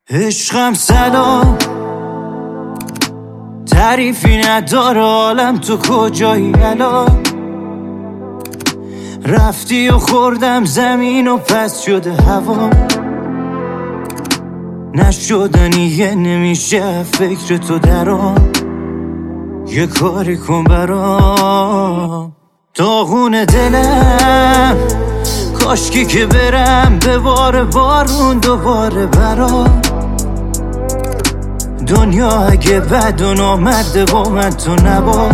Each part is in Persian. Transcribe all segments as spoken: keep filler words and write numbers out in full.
عشقم سلام، تعریفی نداره عالم، تو کجایی الان؟ رفتی و خوردم زمین و پس شده هوا، نشدنیه نمیشه فکر تو درام، یه کاری کن برام. داغون دلم کاشکی که برم به بار بارون دوباره برام. دنیا اگه بد و نامرده با من تو نباش،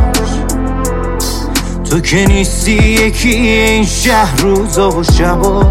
تو که نیستی یکی این شهر روزا و شباش،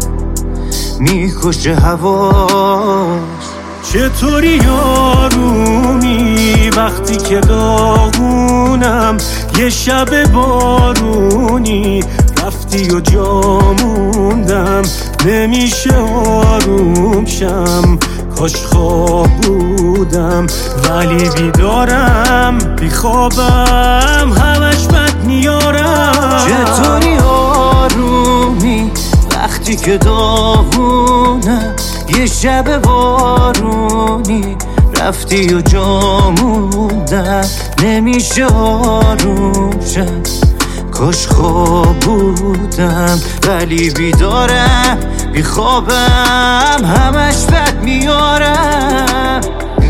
میکشه هواش. چطوری آرومی وقتی که داغونم، یه شب بارونی رفتی و جا موندم، نمیشه آروم شم، کاش خواب بودم ولی بیدارم، بیخوابم همش بد میارم. چطوری آرومی وقتی که داغونم، یه شب بارونی رفتی و جا موندم، نمیشه آروم شم، کاش خواب بودم ولی بیدارم، بیخوابم همش بد میارم.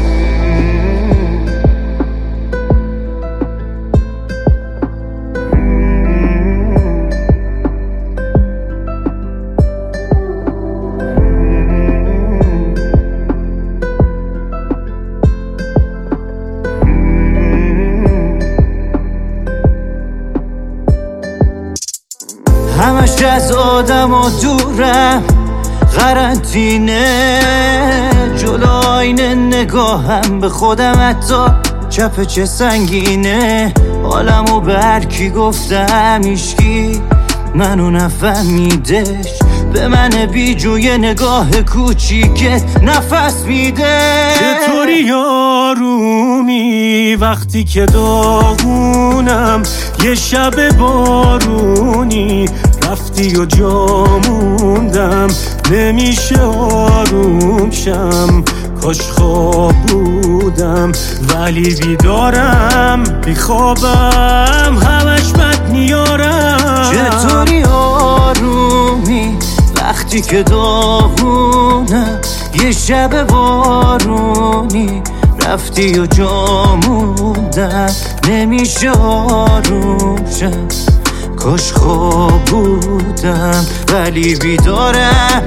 همش از آدم و دورم، قرنطینه جلو آینه نگاهم به خودم، حتی چپ چه سنگینه، حالمو به هر کی گفتم هیچکی منو نفهمیدش، به من بیجوی نگاه کوچیکت نفس میده. چطوری آرومی وقتی که داغونم، یه شب بارونی رفتی و جا موندم، نمیشه آروم شم، کاش خواب بودم ولی بیدارم، بیخوابم همش بد میارم. چطوری آرومی وقتی که داغونم، یه شب بارونی رفتی و جا موندم، نمیشه آروم شم، کاش خواب بودم ولی بیدارم،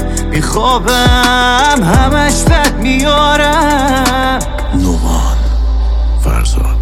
بیخوابم همش بد میارم. نومان فرزاد.